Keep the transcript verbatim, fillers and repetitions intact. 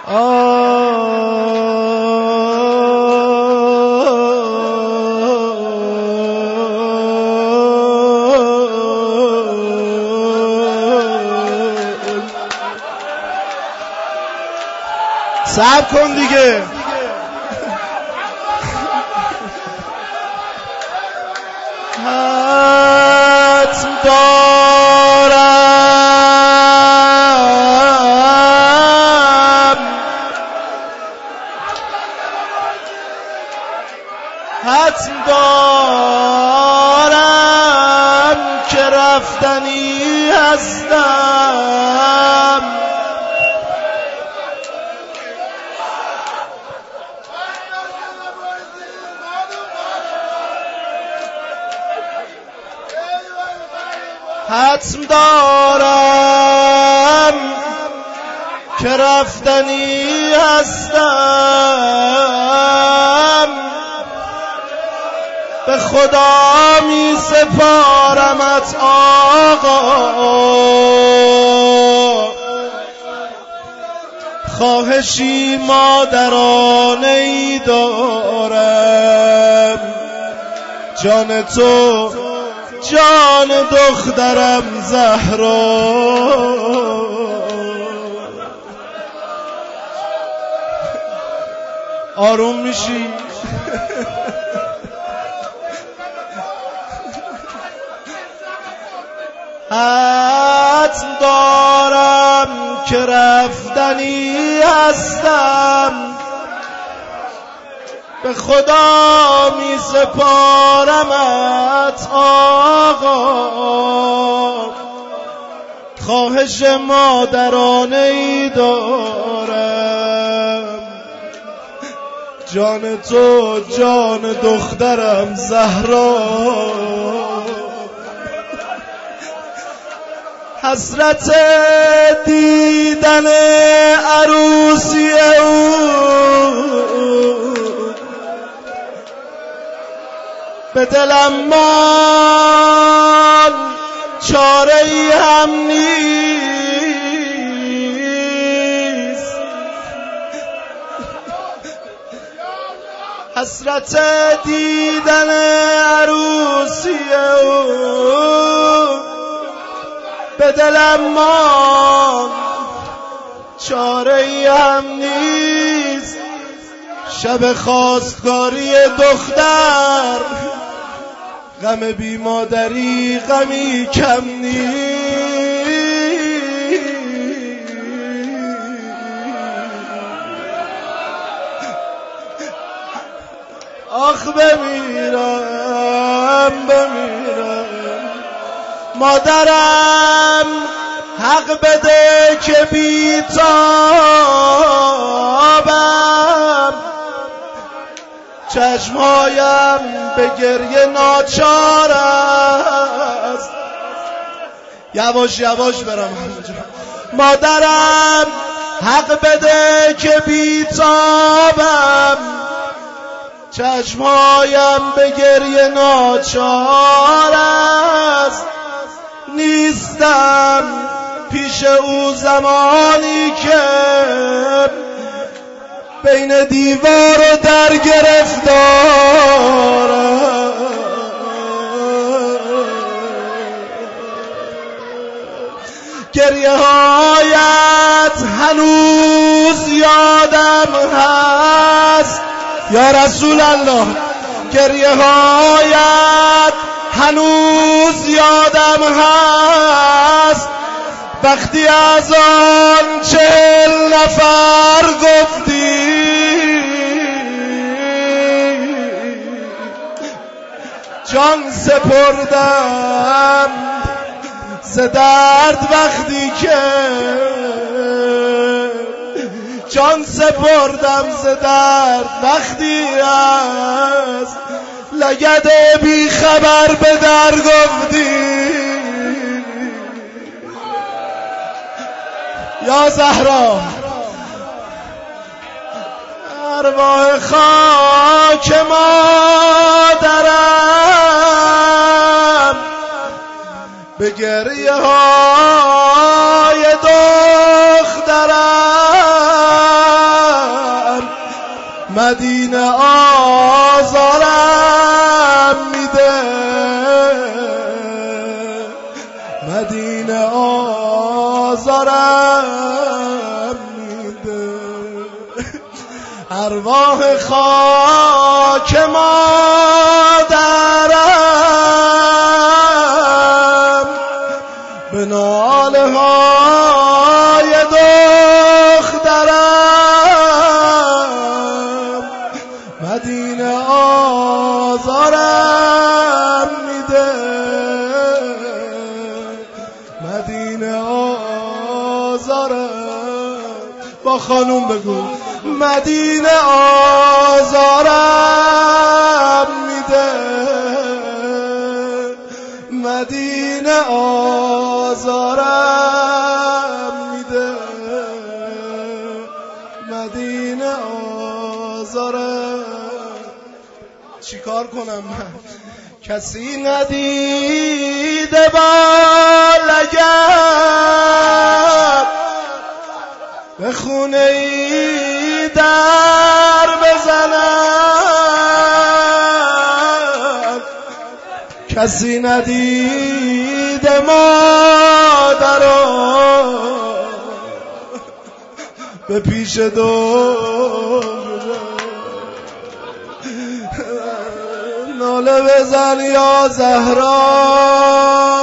صبر کن دیگه. حتم دارم حتم دارم که رفتنی هستم. حتم دارم که رفتنی هستم. به خدا می سپارمت آقا، خواهشی مادرانه ای دارم. جان تو جان دخترم زهرا، آروم میشی؟ حتم دارم که رفتنی هستم. به خدا می سپارمت آقا، خواهش مادرانه ای دارم. جان تو جان دخترم زهرا، حسرت دیدن عروسی او به دلم مان، چاره ای هم نیست. حسرت دیدن عروسی او به دلم مان، چاره ای هم نیست. شب خواستگاری دختر، غم بی مادری غمی کم نیست. آخ بمیرم بمیرم، مادرم حق بده که بیتابم. چشمهایم به گریه ناچار است. یواش یواش برم. مادرم حق بده که بیتابم. چشمهایم به گریه ناچار است. نیستم پیش او زمانی که بین دیوار و در گرفتارم. گریه هایت هنوز یادم هست یا رسول الله. گریه هایت هنوز یادم هست وقتی از آن چهل نفر گفتی جان سپردم ز درد. وقتی که جان سپردم ز درد، وقتی از لگد بی خبر به در گفتی یا زهرا. ارواح خاک مادرم به گریه های دخترم مدینه آزارم میده، مدینه آزارم میده. ارواح خاک مادرم به ناله های دخترم مدینه آزارم میده، مدینه آزارم. با خانوم بگو مدینه آزارم میده، مدینه آزارم میده، مدینه آزارم. چیکار کنم من؟ کسی ندیده بالگرد به خونه ای در بزنم، کسی ندیده مادرم به پیش دو ناله بزن یا زهرا.